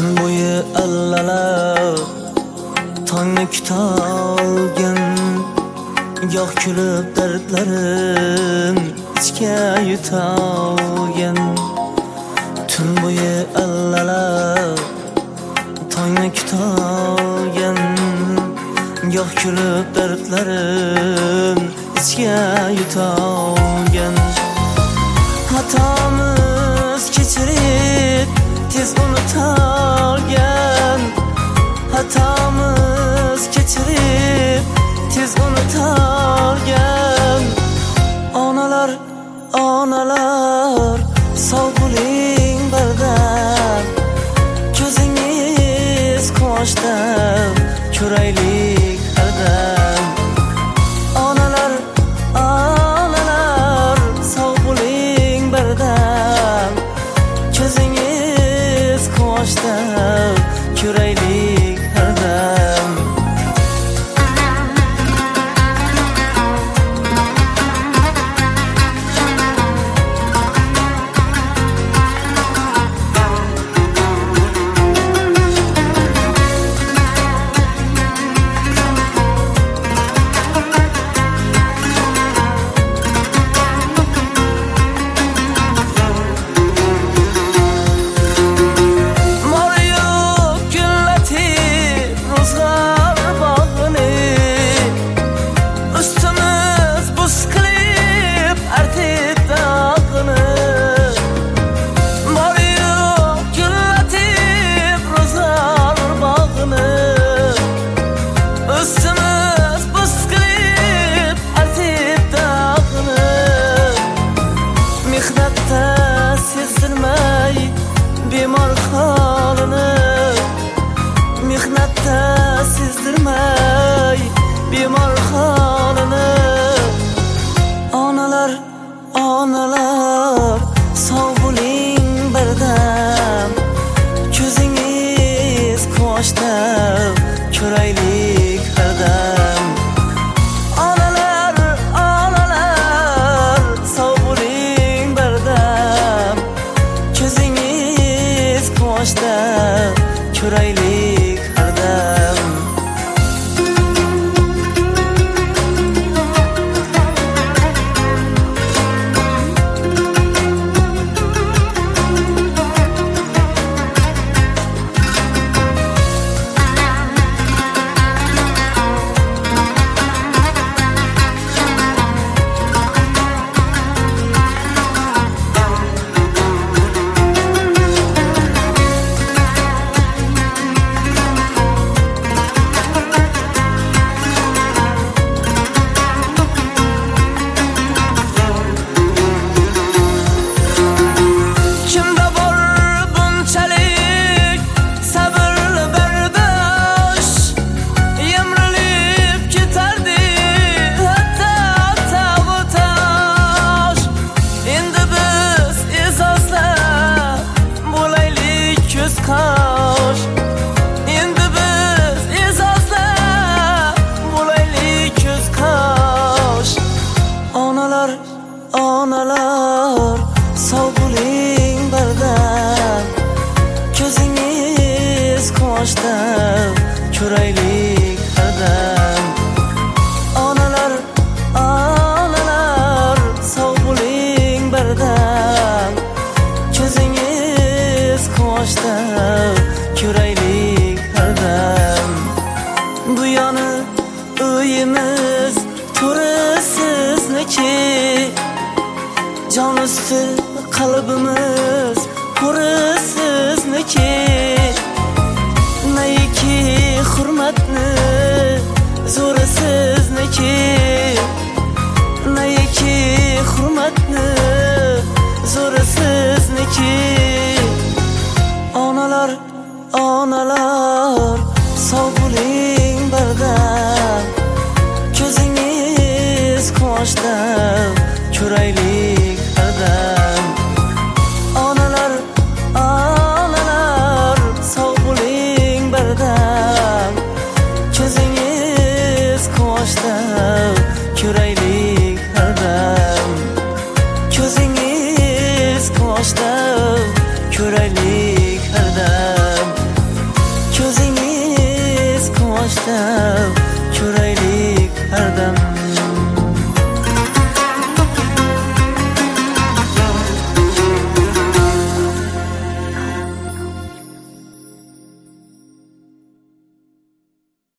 Tun bo'yi allalar tongni kutolgan, goh kulib dardlarim ichga yutolgan. Tun bo'yi allalar tongni kutolgan, goh kulib dardlarim ichga yutolgan. Xatomiz kechirib tez unutalgan, xatomiz kechirib tez unutalgan. Onalar, onalar, sog' bo'ling bardam, ko'zingiz quvonchda ko'raylik hardam. Onalar, onalar, sog' bo'ling bardam, ko'zingiz quvonchda ko'raylik hardam. Bemor holini mehnatda sezdirmay, bemor holini. Onalar, onalar, sog' bo'ling bardam, ko'zingiz quvonchda ko'raylik hardam. Onalar, onalar, sog' bo'ling bardam, ko'zingiz quvonchda ko'raylik hardam. Endi biz e'zozlar bo'laylik ko'z qosh. Onalar, onalar, sog' bo'ling bardam, ko'zingiz quvonchda ko'raylik hardam. Onalar, onalar, sog' bo'ling bardam, ko'zingiz quvonchda ko'raylik hardam. Bu yoni uyimiz to'risizniki, jon usti qalbimiz qo'risizniki. Nayki hurmatni zo'ri sizniki, nayki hurmatni zo'ri sizniki. Onalar, onalar, sog' bo'ling bardam, ko'zingiz quvonchda ko'raylik hardam. Onalar, onalar, sog' bo'ling bardam, ko'zingiz quvonchda ko'raylik hardam. Ko'zingiz quvonchda ko'raylik